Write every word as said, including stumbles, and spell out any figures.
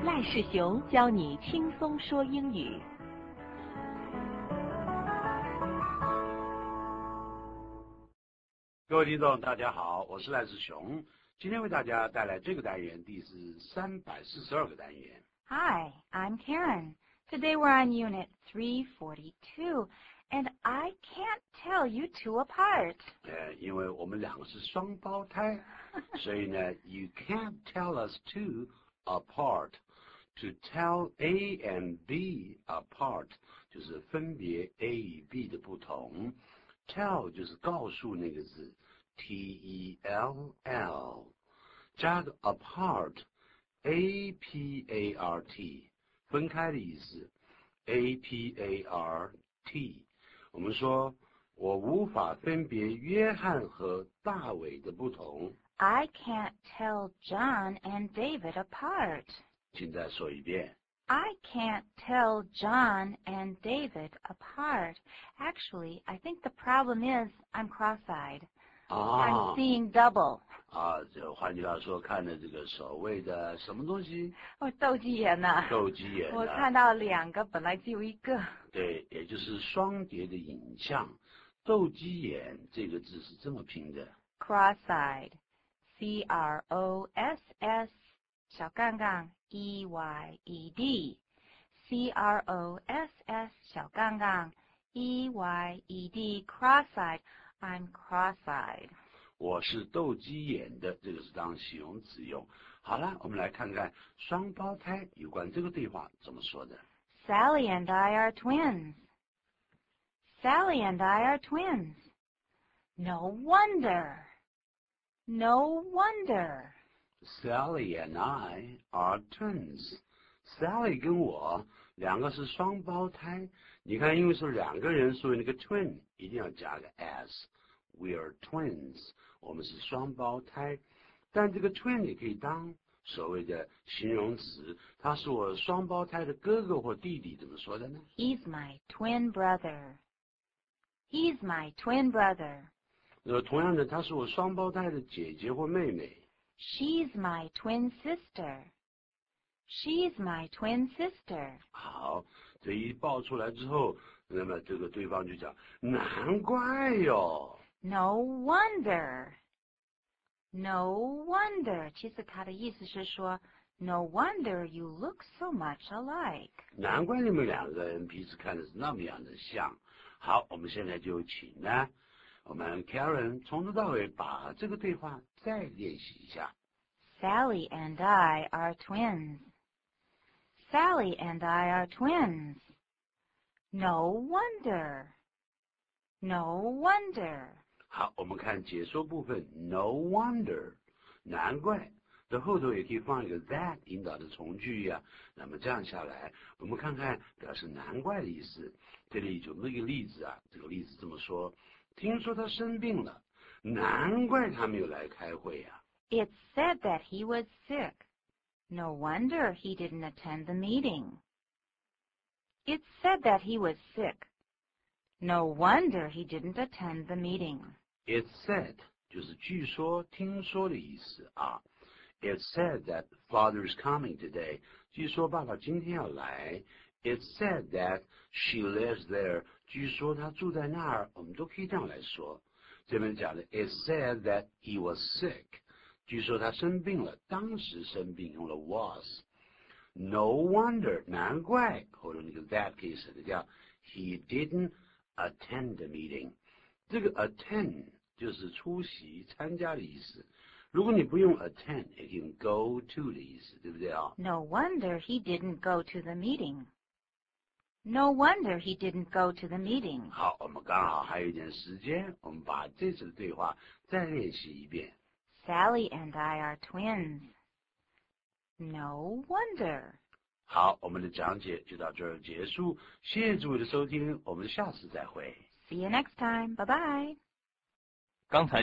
赖世雄教你轻松说英语。 各位听众，大家好，我是赖世雄，今天为大家带来这个单元，第是三百四十二个单元。 Hi, I'm Karen. Today we're on Unit three forty-two, and I can't tell you two apart. 呃，因为我们两个是双胞胎，所以呢 ，you can't tell us two apart. To tell A and B apart 就是分别 A 与 B 的不同。Tell 就是告诉那个字 ，T E L L， 加个 apart，A P A R T， 分开的意思 ，A P A R T。我们说，我无法分别约翰和大卫的不同。 I can't tell John and David apart. 请再说一遍。 I can't tell John and David apart. Actually, I think the problem is I'm cross-eyed. 啊 I'm seeing double. 啊，这换句话说，看的这个所谓的什么东西？ 我斗鸡眼呢？ 斗鸡眼。 我看到两个，本来只有一个。 对，也就是双叠的影像。斗鸡眼这个字是这么拼的 Cross-eyed, C R O S S 小杠杠 E Y E D, C R O S S 小杠杠 E Y E D, cross-eyed. I'm cross-eyed. 我是斗鸡眼的，这个是当形容词用。好了，我们来看看双胞胎有关这个对话怎么说的。 Sally and I are twins. Sally and I are twins. No wonder. No wonder. Sally and I are twins. Sally 跟我两个是双胞胎。你看，因为是两个人，所以那个 twin 一定要加个 s。We are twins. 我们是双胞胎。但这个 twin 也可以当所谓的形容词，他是我双胞胎的哥哥或弟弟，怎么说的呢？ He's my twin brother. He's my twin brother. 呃，同样的，他是我双胞胎的姐姐或妹妹。 She's my twin sister. She's my twin sister. 好，这一报出来之后，那么这个对方就讲，难怪哟。 No wonder. No wonder. 其实他的意思是说 No wonder you look so much alike. 难怪你们两个人彼此看的是那么样的像。好，我们现在就请呢，我们 Karen 从头到尾把这个对话再练习一下。 Sally and I are twins. Sally and I are twins. No wonder. No wonder. 好，我们看解说部分 ，No wonder， 难怪。这后头也可以放一个 that 引导的从句呀、啊。那么这样下来，我们看看表示难怪的意思。这里有一个例子啊，这个例子这么说：听说他生病了，难怪他没有来开会呀、啊。 It's said that he was sick. No wonder he didn't attend the meeting. It's said that he was sick. No wonder he didn't attend the meeting. It's said 就是据说、听说的意思啊。It's said that father is coming today. 据说爸爸今天要来。It's said that she lives there. 据说她住在那儿。我们都可以这样来说。这边讲的 It's said that he was sick. 据说他生病了，当时生病用了 was。No wonder 难怪，后头那个 that 可以省掉。He didn't attend the meeting. 这个 attend 就是出席、参加的意思。如果你不用 attend， 也可以用 go to 的意思，对不对啊 No wonder he didn't go to the meeting. No wonder he didn't go to the meeting. 好，我们刚好还有一点时间，我们把这次的对话再练习一遍。 Sally and I are twins. No wonder. 好，我们的讲解就到这儿结束，谢谢诸位的收听，我们下次再会。 See you next time. Bye-bye. 刚才